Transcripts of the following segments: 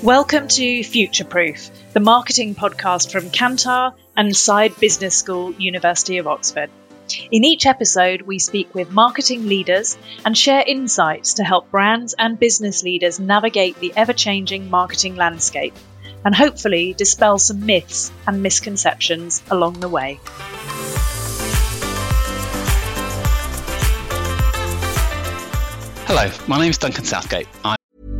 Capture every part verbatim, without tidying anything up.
Welcome to Future Proof, the marketing podcast from Kantar and Saïd Business School, University of Oxford. In each episode, we speak with marketing leaders and share insights to help brands and business leaders navigate the ever-changing marketing landscape and hopefully dispel some myths and misconceptions along the way. Hello, my name is Duncan Southgate. I'm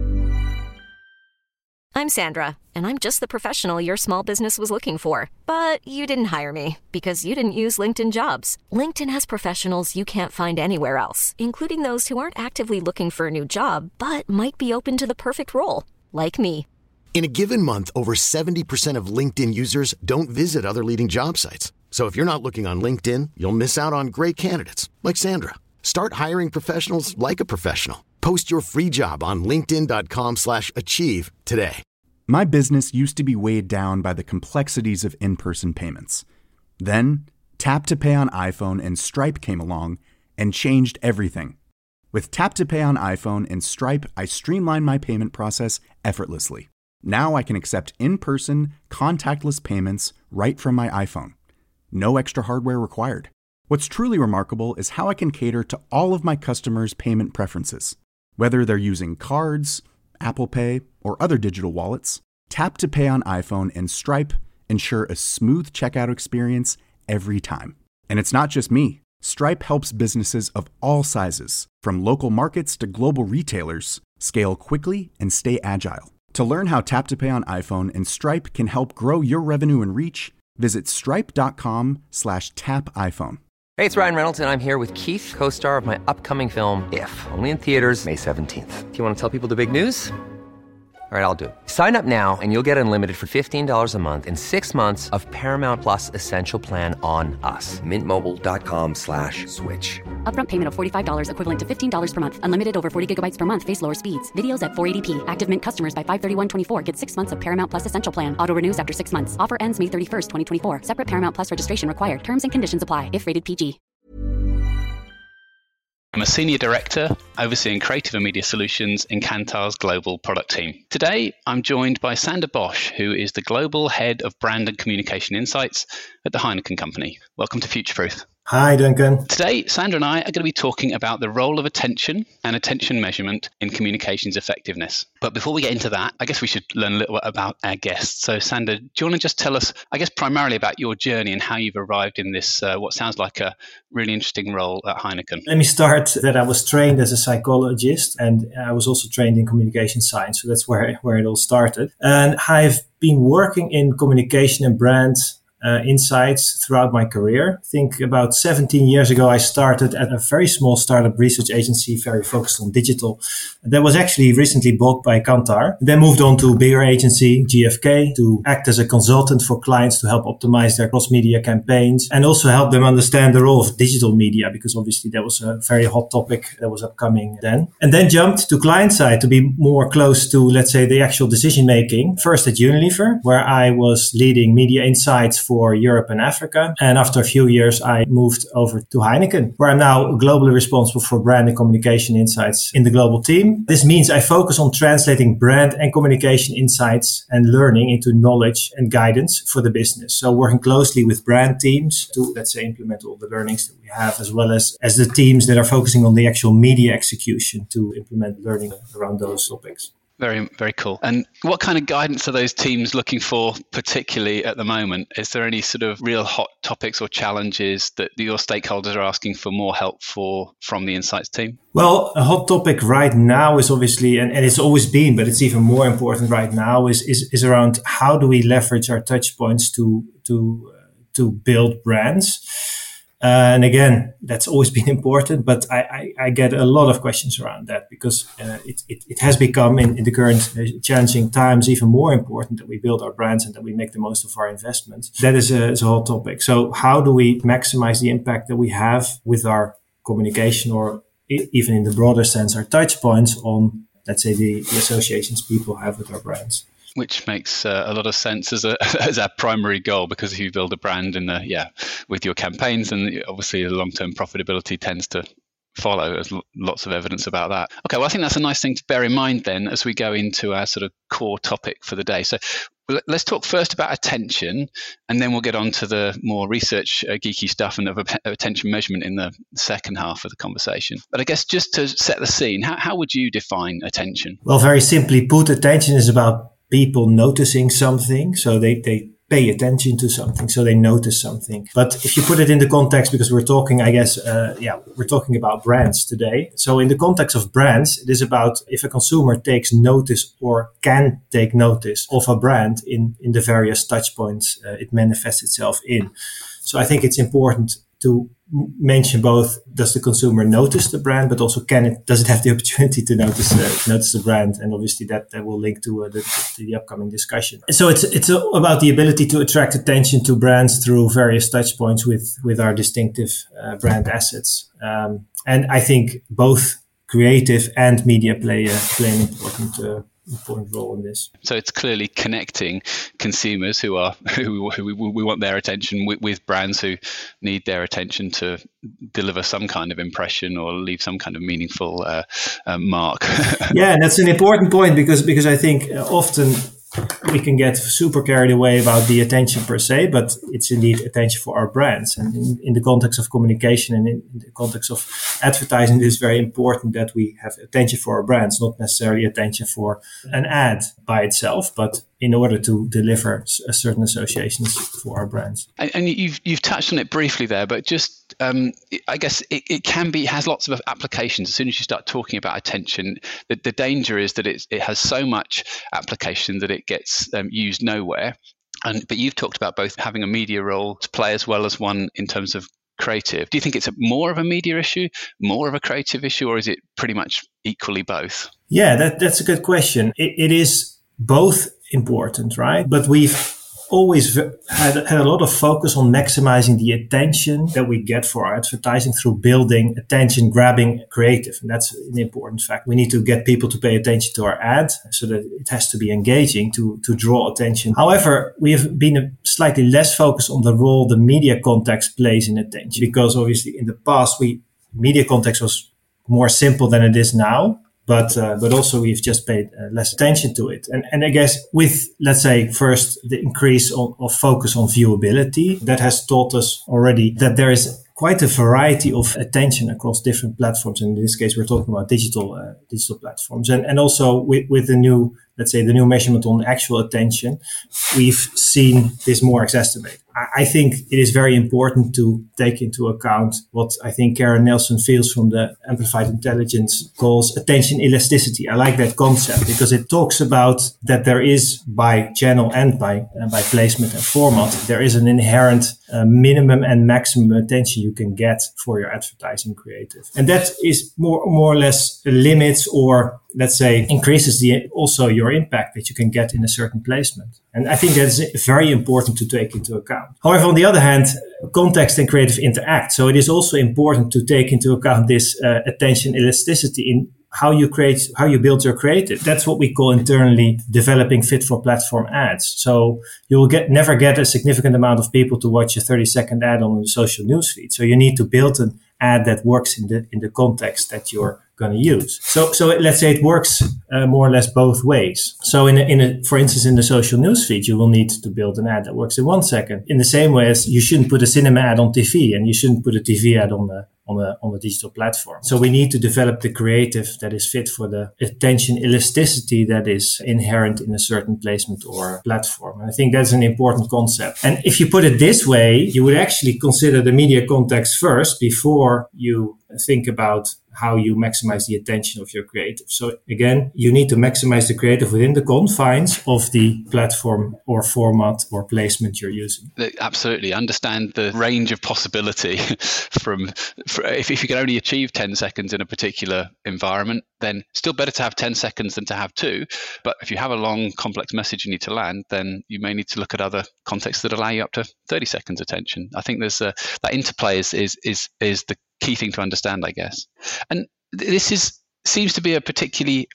I'm Sandra, and I'm just the professional your small business was looking for. But you didn't hire me because you didn't use LinkedIn Jobs. LinkedIn has professionals you can't find anywhere else, including those who aren't actively looking for a new job, but might be open to the perfect role, like me. In a given month, over seventy percent of LinkedIn users don't visit other leading job sites. So if you're not looking on LinkedIn, you'll miss out on great candidates, like Sandra. Start hiring professionals like a professional. Post your free job on linkedin.com slash achieve today. My business used to be weighed down by the complexities of in-person payments. Then, Tap to Pay on iPhone and Stripe came along and changed everything. With Tap to Pay on iPhone and Stripe, I streamlined my payment process effortlessly. Now I can accept in-person, contactless payments right from my iPhone. No extra hardware required. What's truly remarkable is how I can cater to all of my customers' payment preferences. Whether they're using cards, Apple Pay, or other digital wallets, Tap to Pay on iPhone and Stripe ensure a smooth checkout experience every time. And it's not just me. Stripe helps businesses of all sizes, from local markets to global retailers, scale quickly and stay agile. To learn how Tap to Pay on iPhone and Stripe can help grow your revenue and reach, visit stripe.com slash tap iPhone. Hey, it's Ryan Reynolds, and I'm here with Keith, co-star of my upcoming film, If, only in theaters May seventeenth. Do you want to tell people the big news? All right, I'll do it. Sign up now and you'll get unlimited for fifteen dollars a month and six months of Paramount Plus Essential Plan on us. Mint Mobile dot com slash switch. Upfront payment of forty-five dollars equivalent to fifteen dollars per month. Unlimited over forty gigabytes per month. Face lower speeds. Videos at four eighty p. Active Mint customers by five thirty-one twenty-four get six months of Paramount Plus Essential Plan. Auto renews after six months. Offer ends May thirty-first, twenty twenty-four. Separate Paramount Plus registration required. Terms and conditions apply if rated P G. I'm a Senior Director overseeing creative and media solutions in Kantar's global product team. Today, I'm joined by Sander Bosch, who is the Global Head of Brand and Communication Insights at the Heineken Company. Welcome to Future Proof. Hi, Duncan. Today, Sander and I are going to be talking about the role of attention and attention measurement in communications effectiveness. But before we get into that, I guess we should learn a little bit about our guests. So, Sander, do you want to just tell us, I guess, primarily about your journey and how you've arrived in this, uh, what sounds like a really interesting role at Heineken? Let me start that I was trained as a psychologist and I was also trained in communication science. So that's where, where it all started. And I've been working in communication and brand Uh, insights throughout my career. I think about seventeen years ago, I started at a very small startup research agency, very focused on digital. That was actually recently bought by Kantar. Then moved on to a bigger agency, G F K, to act as a consultant for clients to help optimize their cross-media campaigns and also help them understand the role of digital media, because obviously that was a very hot topic that was upcoming then. And then jumped to client side to be more close to, let's say, the actual decision making. First at Unilever, where I was leading media insights for for Europe and Africa. And after a few years, I moved over to Heineken, where I'm now globally responsible for brand and communication insights in the global team. This means I focus on translating brand and communication insights and learning into knowledge and guidance for the business. So working closely with brand teams to, let's say, implement all the learnings that we have, as well as, as the teams that are focusing on the actual media execution to implement learning around those topics. Very, very cool. And what kind of guidance are those teams looking for, particularly at the moment? Is there any sort of real hot topics or challenges that your stakeholders are asking for more help for from the insights team? Well, a hot topic right now is obviously, and, and it's always been, but it's even more important right now, is is, is around how do we leverage our touch points to to uh, to build brands. Uh, and again, that's always been important, but I, I, I get a lot of questions around that because uh, it, it, it has become in, in the current uh, challenging times even more important that we build our brands and that we make the most of our investments. That is a, is a hot topic. So how do we maximize the impact that we have with our communication, or I- even in the broader sense, our touch points on, let's say, the, the associations people have with our brands? Which makes uh, a lot of sense as a as our primary goal, because if you build a brand in the yeah with your campaigns, and obviously the long term profitability tends to follow. There's lots of evidence about that. Okay, well, I think that's a nice thing to bear in mind then as we go into our sort of core topic for the day. So let's talk first about attention, and then we'll get on to the more research uh, geeky stuff and of attention measurement in the second half of the conversation. But I guess just to set the scene, how, how would you define attention? Well, very simply put, attention is about people noticing something. So they, they pay attention to something, so they notice something. But if you put it in the context, because we're talking, I guess, uh, yeah, we're talking about brands today. So in the context of brands, it is about if a consumer takes notice or can take notice of a brand in, in the various touch points uh, it manifests itself in. So I think it's important to mention both, does the consumer notice the brand, but also can it, does it have the opportunity to notice uh, notice the brand? And obviously that, that will link to, uh, the, to the upcoming discussion. So it's it's about the ability to attract attention to brands through various touch points with, with our distinctive uh, brand assets. Um, and I think both creative and media play, uh, play an important uh, important role in this. So it's clearly connecting consumers who are who, who we, we want their attention with, with brands who need their attention to deliver some kind of impression or leave some kind of meaningful uh, uh, mark. Yeah, and that's an important point because because I think often we can get super carried away about the attention per se, but it's indeed attention for our brands. And in, in the context of communication and in, in the context of advertising, it is very important that we have attention for our brands, not necessarily attention for an ad by itself, but in order to deliver a certain associations for our brands. And, and you've you've touched on it briefly there, but just um, I guess it, it can be has lots of applications. As soon as you start talking about attention, the, the danger is that it's, it has so much application that it gets um, used nowhere. And but you've talked about both having a media role to play as well as one in terms of creative. Do you think it's a, more of a media issue, more of a creative issue, or is it pretty much equally both? Yeah, that, that's a good question. It, it is both important, right? But we've always had, had a lot of focus on maximizing the attention that we get for our advertising through building attention grabbing creative. And that's an important fact. We need to get people to pay attention to our ad so that it has to be engaging to, to draw attention. However, we have been slightly less focused on the role the media context plays in attention, because obviously in the past, we media context was more simple than it is now. But uh, but also we've just paid uh, less attention to it. And and I guess with, let's say, first the increase of, of focus on viewability, that has taught us already that there is quite a variety of attention across different platforms. And in this case, we're talking about digital uh, digital platforms. And and also with, with the new, let's say, the new measurement on actual attention, we've seen this more exacerbate. I think it is very important to take into account what I think Karen Nelson Fields from the Amplified Intelligence calls attention elasticity. I like that concept because it talks about that there is, by channel and by uh, by placement and format, there is an inherent uh, minimum and maximum attention you can get for your advertising creative. And that is more, more or less limits or, let's say, increases the also your impact that you can get in a certain placement. And I think that's very important to take into account. However, on the other hand, context and creative interact. So it is also important to take into account this uh, attention elasticity in how you create, how you build your creative. That's what we call internally developing fit for platform ads. So you will get, never get a significant amount of people to watch a thirty second ad on the social newsfeed. So you need to build an ad that works in the, in the context that you're going to use. So, so let's say it works uh, more or less both ways. So in a, in a, for instance, in the social newsfeed, you will need to build an ad that works in one second. In the same way as you shouldn't put a cinema ad on T V and you shouldn't put a T V ad on the, on a, on a digital platform. So we need to develop the creative that is fit for the attention elasticity that is inherent in a certain placement or platform. And I think that's an important concept. And if you put it this way, you would actually consider the media context first before you think about how you maximize the attention of your creative. So again, you need to maximize the creative within the confines of the platform or format or placement you're using. Absolutely. Understand the range of possibility from, for, if, if you can only achieve ten seconds in a particular environment, then still better to have ten seconds than to have two. But if you have a long, complex message you need to land, then you may need to look at other contexts that allow you up to thirty seconds attention. I think there's a, that interplay is, is, is, is the key thing to understand, I guess. And this is seems to be a particularly hot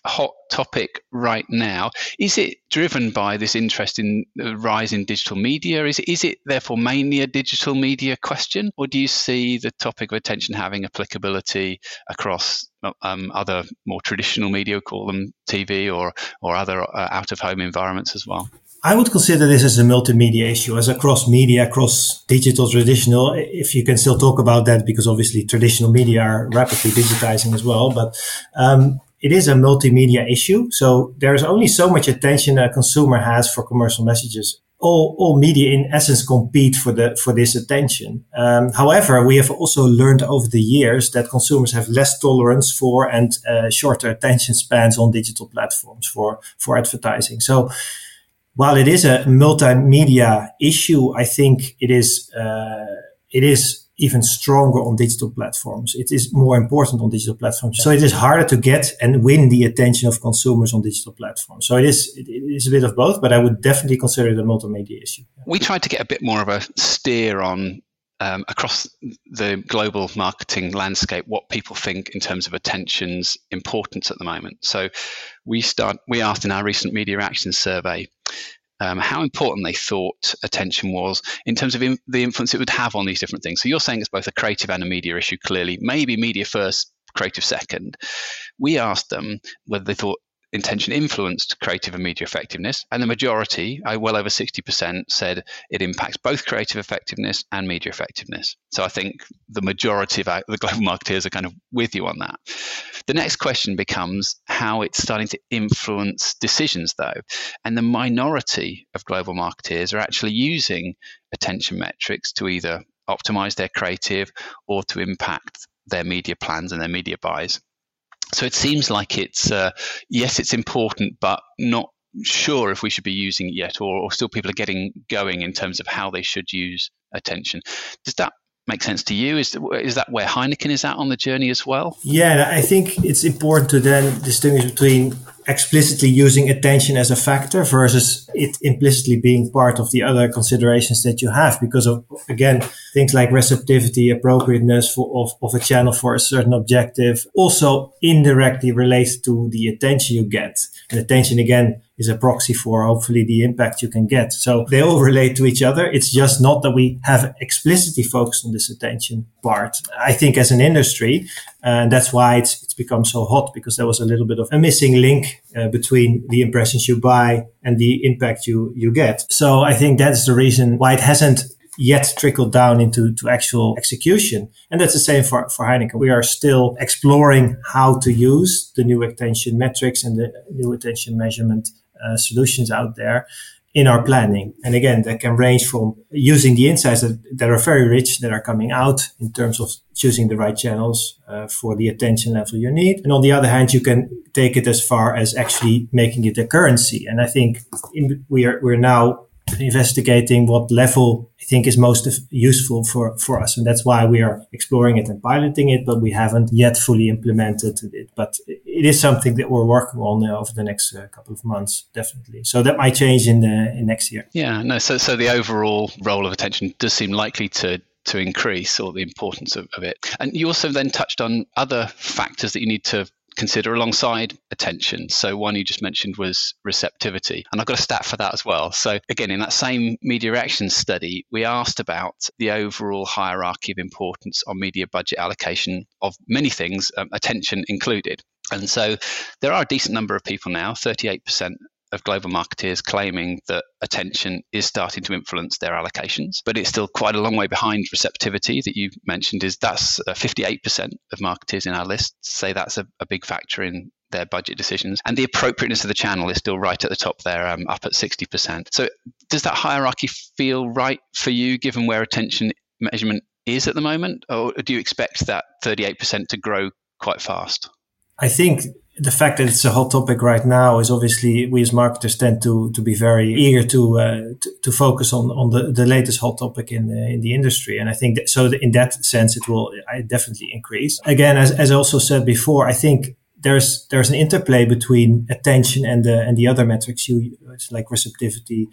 topic right now. Is it driven by this interest in the rise in digital media? Is it, is it therefore mainly a digital media question? Or do you see the topic of attention having applicability across um, other more traditional media, call them T V or, or other uh, out-of-home environments as well? I would consider this as a multimedia issue, as across media, across digital, traditional, if you can still talk about that, because obviously traditional media are rapidly digitizing as well. But um, it is a multimedia issue. So there's only so much attention a consumer has for commercial messages. All, all media in essence compete for the, for this attention. Um, however, we have also learned over the years that consumers have less tolerance for and uh, shorter attention spans on digital platforms for, for advertising. So while it is a multimedia issue, I think it is, uh, it is even stronger on digital platforms. It is more important on digital platforms. So it is harder to get and win the attention of consumers on digital platforms. So it is, it is a bit of both, but I would definitely consider it a multimedia issue. We tried to get a bit more of a steer on um, across the global marketing landscape, what people think in terms of attention's importance at the moment. So we start, we asked in our recent Media Action survey, Um, how important they thought attention was in terms of in, the influence it would have on these different things. So you're saying it's both a creative and a media issue, clearly, maybe media first, creative second. We asked them whether they thought intention influenced creative and media effectiveness, and the majority, well over sixty percent, said it impacts both creative effectiveness and media effectiveness. So I think the majority of our, the global marketeers are kind of with you on that. The next question becomes how it's starting to influence decisions, though. And the minority of global marketeers are actually using attention metrics to either optimize their creative or to impact their media plans and their media buys. So it seems like it's, uh, yes, it's important, but not sure if we should be using it yet, or, or still people are getting going in terms of how they should use attention. Does that make sense to you? Is, is that where Heineken is at on the journey as well? Yeah, I think it's important to then distinguish between explicitly using attention as a factor versus it implicitly being part of the other considerations that you have, because of, again, things like receptivity, appropriateness for, of, of a channel for a certain objective also indirectly relates to the attention you get. And attention, again, is a proxy for hopefully the impact you can get. So they all relate to each other. It's just not that we have explicitly focused on this attention part. I think as an industry, and that's why it's, it's become so hot, because there was a little bit of a missing link uh, between the impressions you buy and the impact you, you get. So I think that's the reason why it hasn't yet trickled down into to actual execution. And that's the same for, for Heineken. We are still exploring how to use the new attention metrics and the new attention measurement uh, solutions out there in our planning. And again, that can range from using the insights that, that are very rich, that are coming out in terms of choosing the right channels uh, for the attention level you need. And on the other hand, you can take it as far as actually making it a currency. And I think in, we are, we're now investigating what level I think is most useful for, for us. And that's why we are exploring it and piloting it, but we haven't yet fully implemented it. But it is something that we're working on uh, over the next uh, couple of months, definitely. So that might change in, the, in next year. Yeah, no. So, so the overall role of attention does seem likely to to increase, or the importance of, of it. And you also then touched on other factors that you need to consider alongside attention. So one you just mentioned was receptivity. And I've got a stat for that as well. So again, in that same Media Action study, we asked about the overall hierarchy of importance on media budget allocation of many things, um, attention included. And so there are a decent number of people now, thirty-eight percent of global marketeers claiming that attention is starting to influence their allocations, but it's still quite a long way behind receptivity that you mentioned. Is that's uh, fifty-eight percent of marketers in our list say that's a, a big factor in their budget decisions. And the appropriateness of the channel is still right at the top there, um, up at sixty percent. So does that hierarchy feel right for you, given where attention measurement is at the moment? Or do you expect that thirty-eight percent to grow quite fast? I think the fact that it's a hot topic right now is obviously we as marketers tend to to be very eager to uh, to, to focus on on the, the latest hot topic in the, in the industry, and I think that, so in that sense it will definitely increase. Again, as as I also said before, I think there's there's an interplay between attention and the and the other metrics you it's like receptivity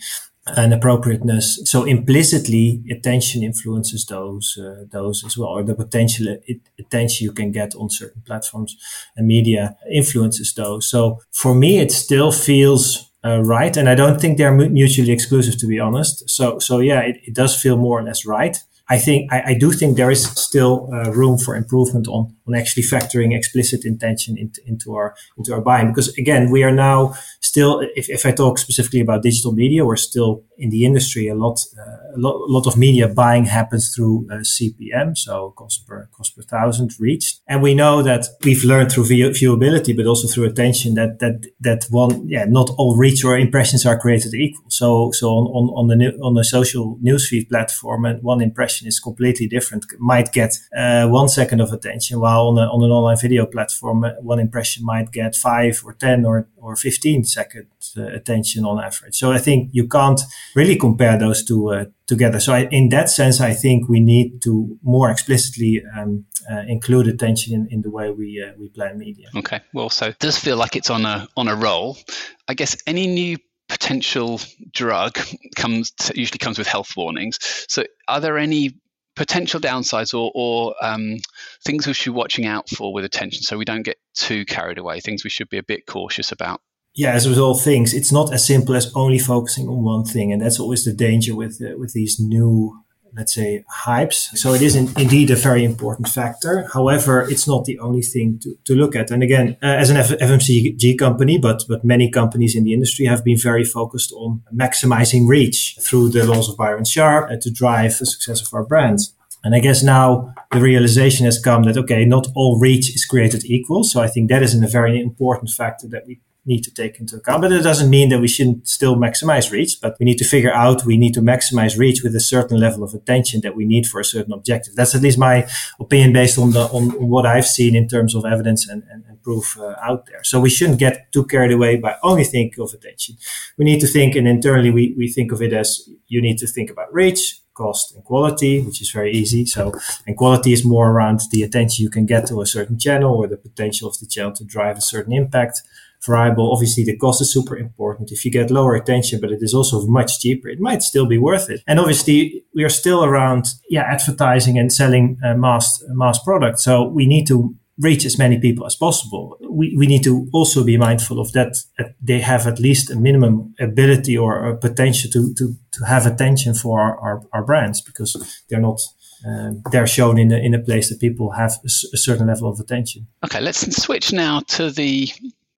and appropriateness. So implicitly, attention influences those uh, those as well, or the potential it, attention you can get on certain platforms and media influences those. So for me, it still feels uh, right, and I don't think they're mutually exclusive, to be honest. So so yeah, it, it does feel more or less right. I think I, I do think there is still uh, room for improvement on on actually factoring explicit intention into, into our into our buying, because again, we are now still, if, if I talk specifically about digital media, we're still in the industry. A lot uh, a lot, a lot of media buying happens through uh, C P M, so cost per cost per thousand reached, and we know that we've learned through view, viewability, but also through attention, that that that one yeah not all reach or impressions are created equal. So so on on on the on the social newsfeed platform, and one impression is completely different. Might get uh, one second of attention, while on, a, on an online video platform, uh, one impression might get five or ten or, or fifteen seconds uh, attention on average. So I think you can't really compare those two uh, together. So I, in that sense, I think we need to more explicitly um, uh, include attention in, in the way we uh, we plan media. Okay, well, so it does feel like it's on a on a roll. I guess any new potential drug comes to, usually comes with health warnings. So are there any potential downsides or, or um, things we should be watching out for with attention, so we don't get too carried away, things we should be a bit cautious about? Yeah, as with all things, it's not as simple as only focusing on one thing. And that's always the danger with uh, with these new, let's say, hypes. So it is in, indeed a very important factor. However, it's not the only thing to, to look at. And again, uh, as an F- FMCG company, but but many companies in the industry have been very focused on maximizing reach through the laws of Byron Sharp uh, to drive the success of our brands. And I guess now the realization has come that, okay, not all reach is created equal. So I think that is a very important factor that we need to take into account. But it doesn't mean that we shouldn't still maximize reach, but we need to figure out we need to maximize reach with a certain level of attention that we need for a certain objective. That's at least my opinion based on the on what I've seen in terms of evidence and, and, and proof uh, out there. So we shouldn't get too carried away by only thinking of attention. We need to think, and internally we, we think of it as you need to think about reach, cost, and quality, which is very easy. So, and quality is more around the attention you can get to a certain channel or the potential of the channel to drive a certain impact variable. Obviously, the cost is super important. If you get lower attention, but it is also much cheaper, it might still be worth it. And obviously, we are still around, yeah, advertising and selling uh, mass mass products. So we need to reach as many people as possible. We we need to also be mindful of that. Uh, they have at least a minimum ability or a potential to to to have attention for our our, our brands, because they're not. Um, they're shown in a, in a place that people have a, a certain level of attention. Okay, let's switch now to the.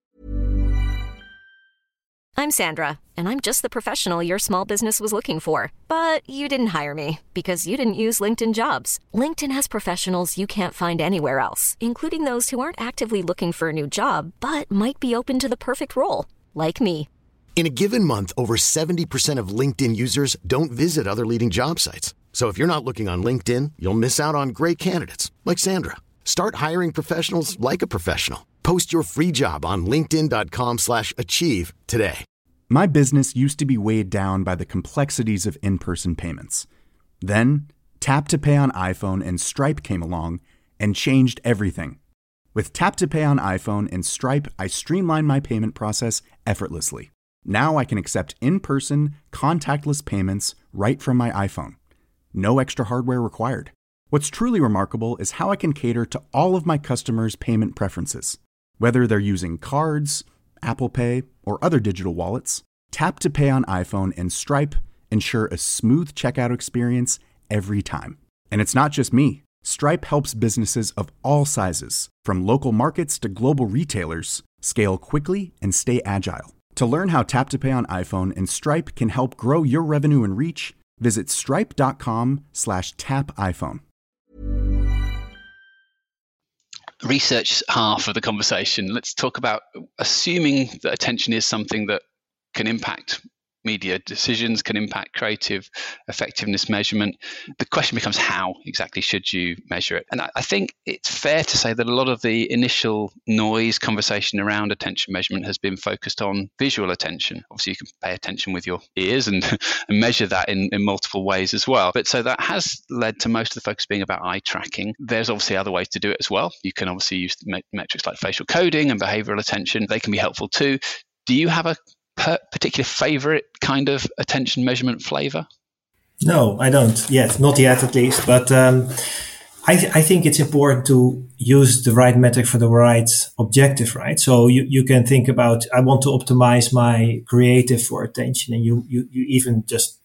I'm Sandra, and I'm just the professional your small business was looking for. But you didn't hire me because you didn't use LinkedIn Jobs. LinkedIn has professionals you can't find anywhere else, including those who aren't actively looking for a new job, but might be open to the perfect role, like me. In a given month, over seventy percent of LinkedIn users don't visit other leading job sites. So if you're not looking on LinkedIn, you'll miss out on great candidates like Sandra. Start hiring professionals like a professional. Post your free job on linkedin.com slash achieve today. My business used to be weighed down by the complexities of in-person payments. Then, Tap to Pay on iPhone and Stripe came along and changed everything. With Tap to Pay on iPhone and Stripe, I streamlined my payment process effortlessly. Now I can accept in-person, contactless payments right from my iPhone. No extra hardware required. What's truly remarkable is how I can cater to all of my customers' payment preferences. Whether they're using cards, Apple Pay, or other digital wallets, Tap to Pay on iPhone and Stripe ensure a smooth checkout experience every time. And it's not just me. Stripe helps businesses of all sizes, from local markets to global retailers, scale quickly and stay agile. To learn how Tap to Pay on iPhone and Stripe can help grow your revenue and reach, visit stripe.com slash tap iPhone. Research half of the conversation. Let's talk about assuming that attention is something that can impact media decisions, can impact creative effectiveness measurement. The question becomes, how exactly should you measure it? And I, I think it's fair to say that a lot of the initial noise conversation around attention measurement has been focused on visual attention. Obviously, you can pay attention with your ears and, and measure that in, in multiple ways as well. But so that has led to most of the focus being about eye tracking. There's obviously other ways to do it as well. You can obviously use met- metrics like facial coding and behavioral attention. They can be helpful too. Do you have a per- particular favorite kind of attention measurement flavor? No, I don't yet, not yet at least. But um, I, th- I think it's important to use the right metric for the right objective, right? So you, you can think about, I want to optimize my creative for attention, and you, you, you even just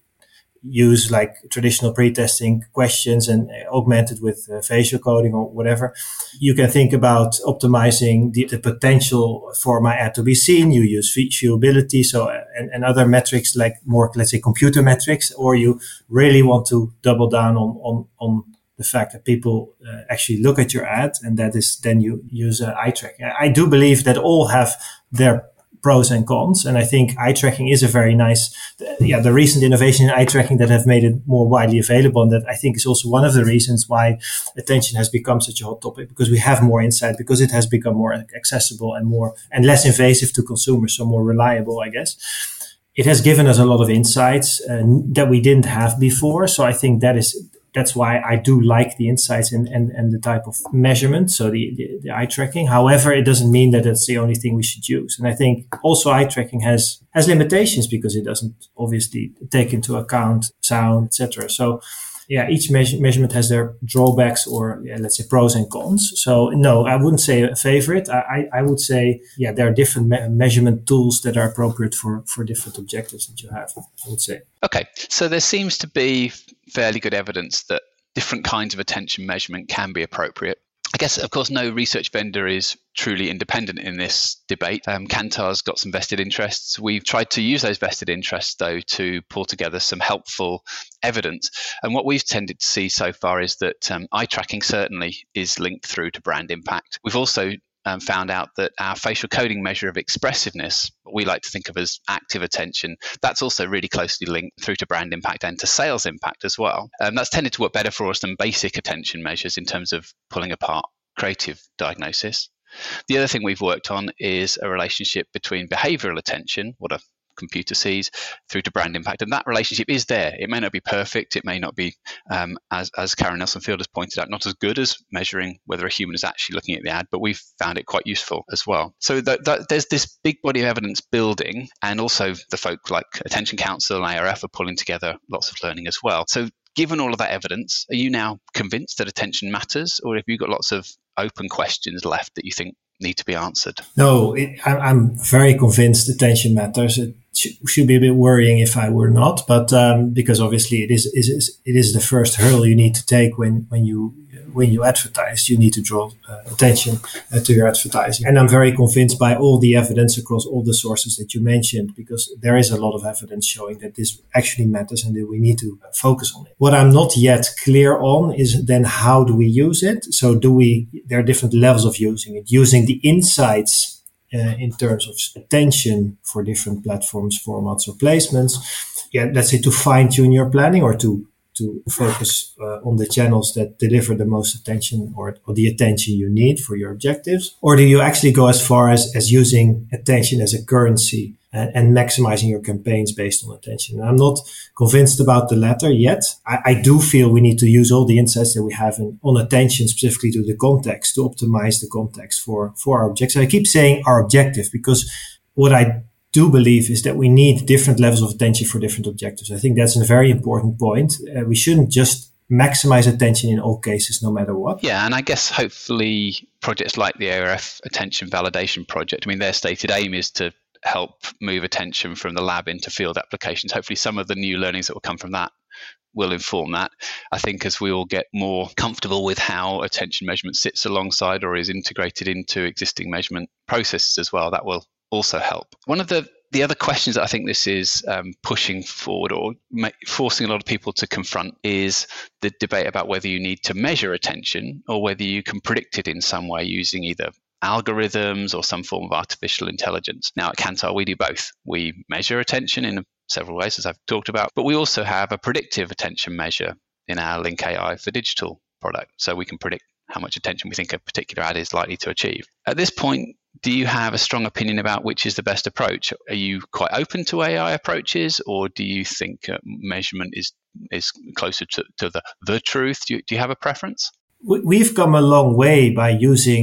use like traditional pre-testing questions and augment it with uh, facial coding or whatever. You can think about optimizing the, the potential for my ad to be seen. You use viewability, so and, and other metrics like more, let's say, computer metrics, or you really want to double down on on on the fact that people uh, actually look at your ad, and that is then you use uh, eye tracking. I, I do believe that all have their pros and cons. And I think eye tracking is a very nice, yeah, the recent innovation in eye tracking that have made it more widely available. And that I think is also one of the reasons why attention has become such a hot topic, because we have more insight, because it has become more accessible and more and less invasive to consumers. So more reliable, I guess. It has given us a lot of insights uh, that we didn't have before. So I think that is, that's why I do like the insights and, and, and the type of measurement, so the, the, the eye tracking. However, it doesn't mean that it's the only thing we should use. And I think also eye tracking has has limitations because it doesn't obviously take into account sound, et cetera. So yeah, each measure, measurement has their drawbacks or yeah, let's say pros and cons. So no, I wouldn't say a favorite. I, I, I would say, yeah, there are different me- measurement tools that are appropriate for, for different objectives that you have, I would say. Okay, so there seems to be fairly good evidence that different kinds of attention measurement can be appropriate. I guess, of course, no research vendor is truly independent in this debate. Um, Kantar's got some vested interests. We've tried to use those vested interests, though, to pull together some helpful evidence. And what we've tended to see so far is that um, eye tracking certainly is linked through to brand impact. We've also um, found out that our facial coding measure of expressiveness, what we like to think of as active attention, that's also really closely linked through to brand impact and to sales impact as well. Um, that's tended to work better for us than basic attention measures in terms of pulling apart creative diagnosis. The other thing we've worked on is a relationship between behavioral attention, what a computer sees, through to brand impact. And that relationship is there. It may not be perfect. It may not be, um, as, as Karen Nelson-Field has pointed out, not as good as measuring whether a human is actually looking at the ad, but we've found it quite useful as well. So that, that, there's this big body of evidence building, and also the folk like Attention Council and A R F are pulling together lots of learning as well. So given all of that evidence, are you now convinced that attention matters, or have you got lots of open questions left that you think need to be answered? No, it, I, I'm very convinced attention matters. It sh- should be a bit worrying if I were not, but um, because obviously it is, is, is it is the first hurdle you need to take when, when you when you advertise. You need to draw uh, attention uh, to your advertising, and I'm very convinced by all the evidence across all the sources that you mentioned, because there is a lot of evidence showing that this actually matters and that we need to focus on it. What I'm not yet clear on is then how do we use it? So do we? There are different levels of using it. Using the insights uh, in terms of attention for different platforms, formats, or placements. Yeah, let's say to fine tune your planning, or to to focus uh, on the channels that deliver the most attention, or, or the attention you need for your objectives? Or do you actually go as far as, as using attention as a currency and, and maximizing your campaigns based on attention? And I'm not convinced about the latter yet. I, I do feel we need to use all the insights that we have in, on attention, specifically to the context, to optimize the context for, for our objectives. I keep saying our objective because what I do believe is that we need different levels of attention for different objectives. I think that's a very important point. Uh, we shouldn't just maximize attention in all cases, no matter what. Yeah, and I guess hopefully projects like the A R F Attention Validation Project, I mean, their stated aim is to help move attention from the lab into field applications. Hopefully some of the new learnings that will come from that will inform that. I think as we all get more comfortable with how attention measurement sits alongside or is integrated into existing measurement processes as well, that will also help. One of the, the other questions that I think this is um, pushing forward or ma- forcing a lot of people to confront is the debate about whether you need to measure attention or whether you can predict it in some way using either algorithms or some form of artificial intelligence. Now at Kantar, we do both. We measure attention in several ways, as I've talked about, but we also have a predictive attention measure in our Link A I for Digital product. So we can predict how much attention we think a particular ad is likely to achieve. At this point, do you have a strong opinion about which is the best approach? Are you quite open to A I approaches, or do you think uh, measurement is is closer to, to the, the truth? Do you, do you have a preference? We've come a long way by using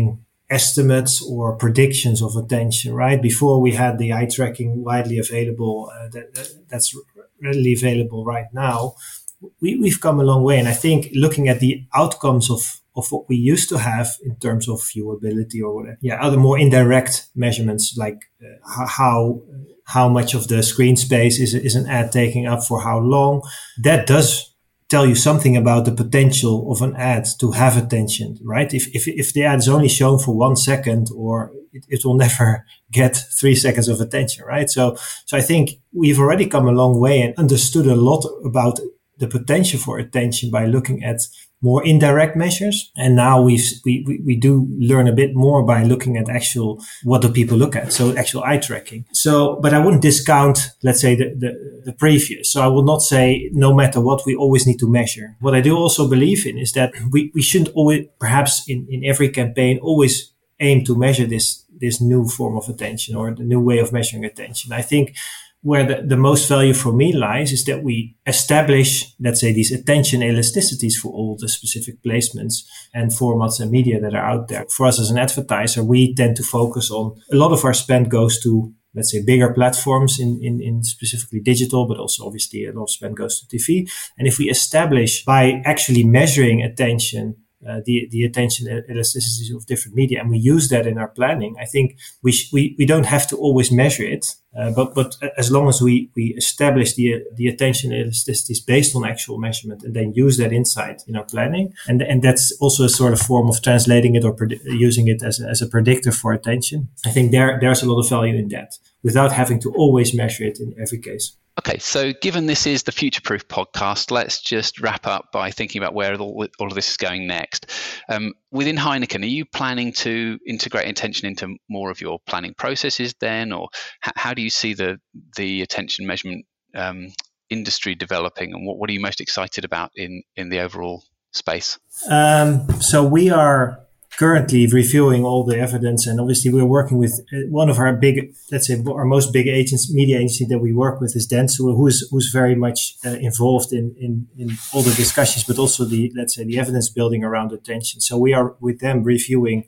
estimates or predictions of attention, right? Before we had the eye tracking widely available, uh, that, that, that's readily available right now. We, we've come a long way. And I think looking at the outcomes of, of what we used to have in terms of viewability or whatever, yeah, other more indirect measurements like uh, how, how much of the screen space is, is an ad taking up for how long, that does tell you something about the potential of an ad to have attention, right? If, if, if the ad is only shown for one second or it, it will never get three seconds of attention, right? So, so I think we've already come a long way and understood a lot about the potential for attention by looking at more indirect measures. And now we we we do learn a bit more by looking at actual, what do people look at? So actual eye tracking. So, but I wouldn't discount, let's say, the, the, the previous. So I will not say no matter what, we always need to measure. What I do also believe in is that we, we shouldn't always, perhaps in, in every campaign, always aim to measure this, this new form of attention or the new way of measuring attention. I think where the, the most value for me lies is that we establish, let's say, these attention elasticities for all the specific placements and formats and media that are out there. For us as an advertiser, we tend to focus on, a lot of our spend goes to, let's say, bigger platforms in, in, in specifically digital, but also obviously a lot of spend goes to T V. And if we establish by actually measuring attention, Uh, the, the attention elasticities of different media, and we use that in our planning, I think we sh- we, we don't have to always measure it, uh, but but as long as we, we establish the the attention elasticities based on actual measurement, and then use that insight in our planning, and and that's also a sort of form of translating it or pred- using it as a, as a predictor for attention. I think there there's a lot of value in that, without having to always measure it in every case. Okay, so given this is the Future Proof podcast, let's just wrap up by thinking about where all, all of this is going next. Um, within Heineken, are you planning to integrate attention into more of your planning processes then, or h- how do you see the the attention measurement um, industry developing, and what, what are you most excited about in, in the overall space? Um, so we are currently reviewing all the evidence, and obviously we're working with one of our big, let's say our most big agents, media agency that we work with is Dentsu, who's who's very much uh, involved in, in in all the discussions, but also the, let's say, the evidence building around attention. So we are with them reviewing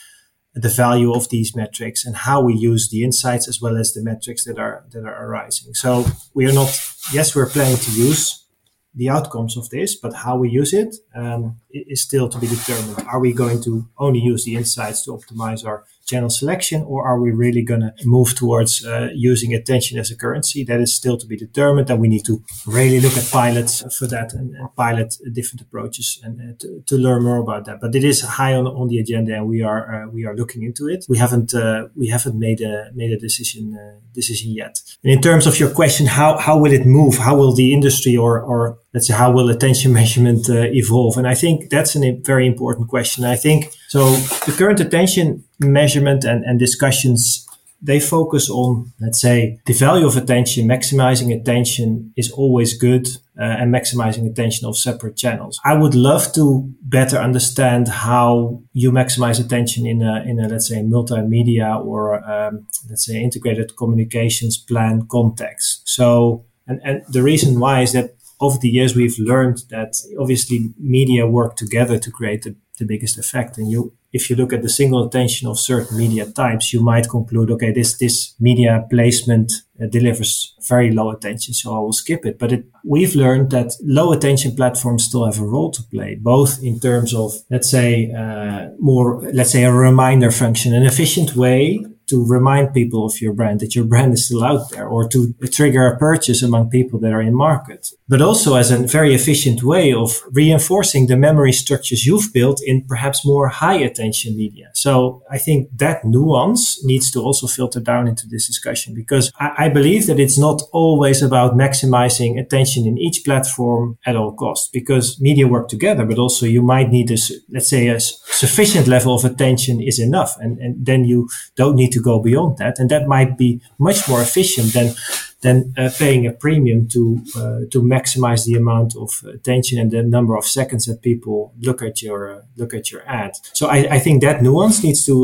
the value of these metrics and how we use the insights as well as the metrics that are that are arising. So we are not, yes, we're planning to use the outcomes of this, but how we use it um, is still to be determined. Are we going to only use the insights to optimize our channel selection, or are we really going to move towards uh, using attention as a currency? That is still to be determined, and we need to really look at pilots for that and, and pilot different approaches and uh, to, to learn more about that. But it is high on, on the agenda, and we are uh, we are looking into it. We haven't uh, we haven't made a made a decision uh, decision yet. And in terms of your question, how how will it move? How will the industry or or let's say how will attention measurement uh, evolve? And I think that's a very important question. I think so. The current attention measurement and, and discussions, they focus on, let's say, the value of attention. Maximizing attention is always good, uh, and maximizing attention of separate channels. I would love to better understand how you maximize attention in a, in a let's say, multimedia or, um, let's say, integrated communications plan context. So, and, and the reason why is that over the years, we've learned that obviously media work together to create the, the biggest effect. And you, if you look at the single attention of certain media types, you might conclude, okay, this, this media placement uh, delivers very low attention, so I will skip it. But it, we've learned that low attention platforms still have a role to play, both in terms of, let's say, uh, more, let's say a reminder function, an efficient way to remind people of your brand, that your brand is still out there, or to trigger a purchase among people that are in market. But also as a very efficient way of reinforcing the memory structures you've built in perhaps more high attention media. So I think that nuance needs to also filter down into this discussion, because I, I believe that it's not always about maximizing attention in each platform at all costs, because media work together, but also you might need a, let's say, a sufficient level of attention is enough. And, and then you don't need to go beyond that. And that might be much more efficient than than uh, paying a premium to uh, to maximize the amount of attention and the number of seconds that people look at your uh, look at your ad. So I, I think that nuance needs to uh,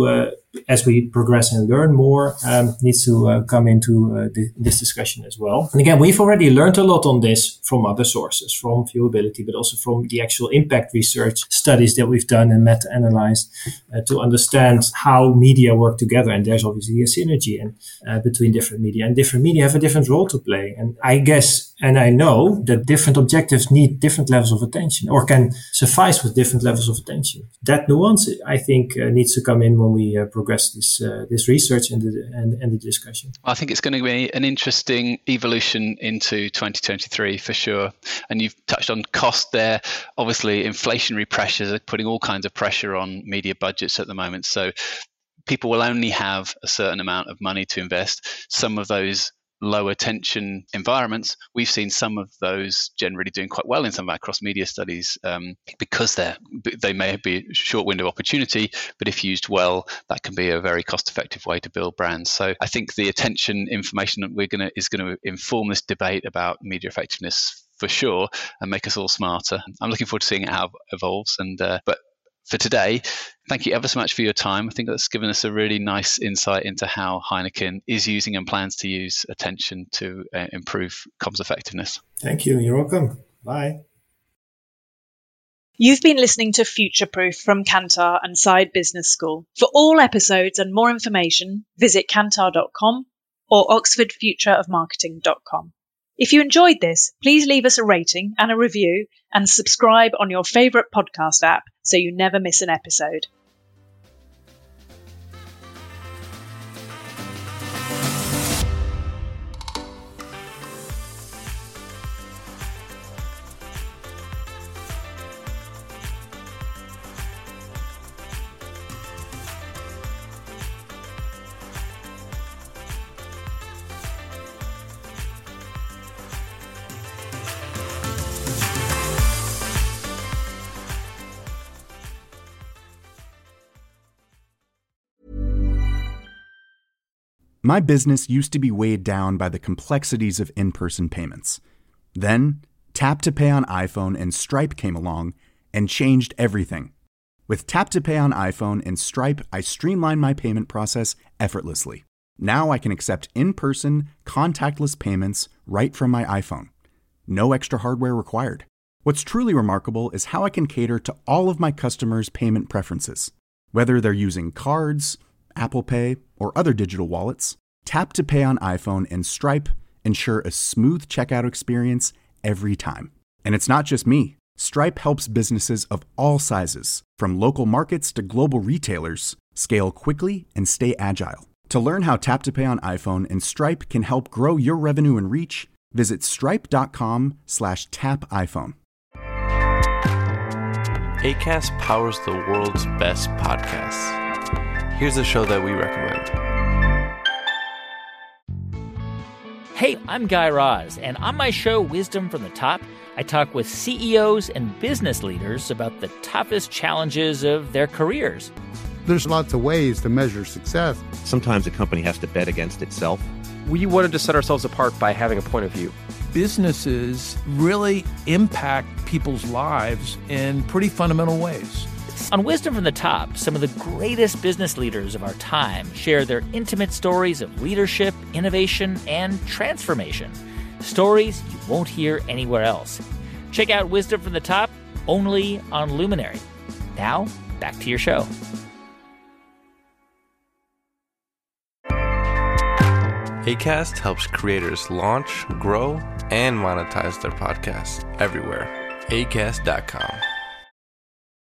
as we progress and learn more, um, needs to uh, come into uh, th- this discussion as well. And again, we've already learned a lot on this from other sources, from viewability, but also from the actual impact research studies that we've done and meta-analyzed uh, to understand how media work together. And there's obviously a synergy in, uh, between different media, and different media have a different role to play. And I guess, and I know that different objectives need different levels of attention, or can suffice with different levels of attention. That nuance, I think, uh, needs to come in when we uh, progress this uh, this research and the, and, and the discussion. I think it's going to be an interesting evolution into twenty twenty-three for sure. And you've touched on cost there. Obviously, inflationary pressures are putting all kinds of pressure on media budgets at the moment. So people will only have a certain amount of money to invest. Some of those low attention environments, we've seen some of those generally doing quite well in some of our cross media studies um, because they're they may be a short window opportunity, but if used well, that can be a very cost effective way to build brands. So I think the attention information that we're gonna is going to inform this debate about media effectiveness for sure and make us all smarter. I'm looking forward to seeing how it evolves. And uh, but for today, thank you ever so much for your time. I think that's given us a really nice insight into how Heineken is using and plans to use attention to uh, improve comms effectiveness. Thank you. You're welcome. Bye. You've been listening to Future Proof from Kantar and Side Business School. For all episodes and more information, visit kantar dot com or oxford future of marketing dot com. If you enjoyed this, please leave us a rating and a review and subscribe on your favourite podcast app so you never miss an episode. My business used to be weighed down by the complexities of in-person payments. Then, Tap to Pay on iPhone and Stripe came along and changed everything. With Tap to Pay on iPhone and Stripe, I streamlined my payment process effortlessly. Now I can accept in-person, contactless payments right from my iPhone. No extra hardware required. What's truly remarkable is how I can cater to all of my customers' payment preferences. Whether they're using cards, Apple Pay, or other digital wallets, Tap to Pay on iPhone and Stripe ensure a smooth checkout experience every time. And it's not just me. Stripe helps businesses of all sizes, from local markets to global retailers, scale quickly and stay agile. To learn how Tap to Pay on iPhone and Stripe can help grow your revenue and reach, visit stripe.com slash tap iPhone. Acast powers the world's best podcasts. Here's a show that we recommend. Hey, I'm Guy Raz, and on my show, Wisdom from the Top, I talk with C E Os and business leaders about the toughest challenges of their careers. There's lots of ways to measure success. Sometimes a company has to bet against itself. We wanted to set ourselves apart by having a point of view. Businesses really impact people's lives in pretty fundamental ways. On Wisdom from the Top, some of the greatest business leaders of our time share their intimate stories of leadership, innovation, and transformation. Stories you won't hear anywhere else. Check out Wisdom from the Top only on Luminary. Now, back to your show. Acast helps creators launch, grow, and monetize their podcasts everywhere. acast dot com.